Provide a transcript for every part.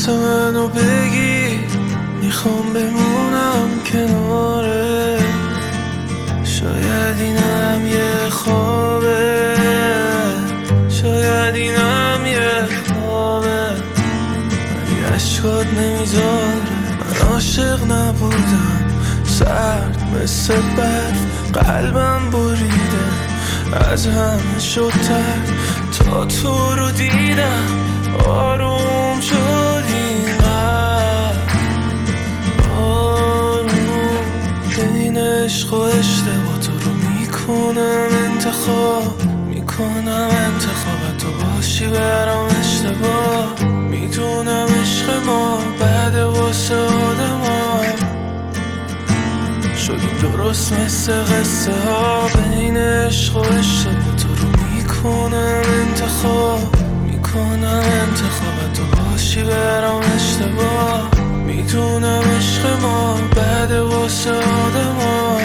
دست منو بگیر، میخوام بمونم کناره. شاید اینم یه خوابه، شاید اینم یه خوابه، ولی عشقات نمیذاره. من عاشق نبودم، سرد مثل برف قلبم بریده، از همه شدتر تا تو رو دیدم. آروم شد اینقدر، آروم. بین عشق و اشتباه تو رو میکنم انتخاب، میکنم انتخاب تو باشی برام اشتباه. میدونم عشق ما بعد واسه آدم ها، شدیم درست مثل قصه ها. بین عشق و اشتباه تو رو میکنم انتخاب، میکنم انتخاب تو باشی برام اشتباه. میدونم عشق ما بعد واسه آدم ها،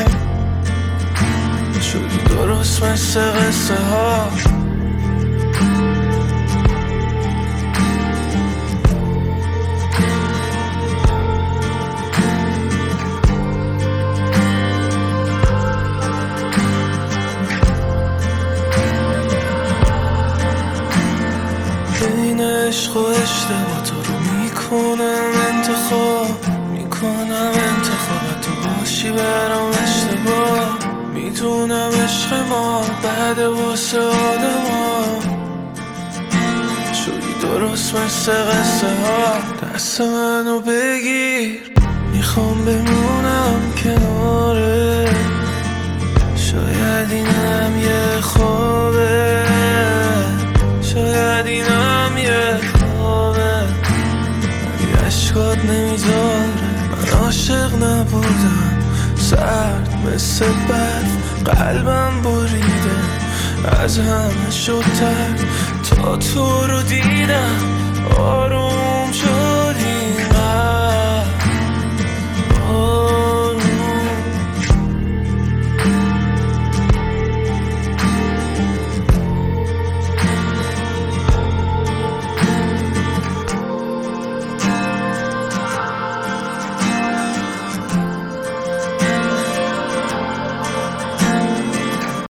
شدیم درست مثل قصه ها. بین عشق و اشتباه تو رو میکنم انتخاب، میکنم انتخاب تو باشی برام اشتباه. میدونم عشق ما بعد واسه آدم ها، شدی درست مثل قصه ها. دست منو بگیر، میخوام بمونم کناره. شاید اینم یه خوابه، شاید اینم یه خوابه، ولی عشقات نمیذاره. من عاشق نبودم، سرد مثل برف قلبم بریده، از همه شدتر تا تو رو دیدم. آروم شد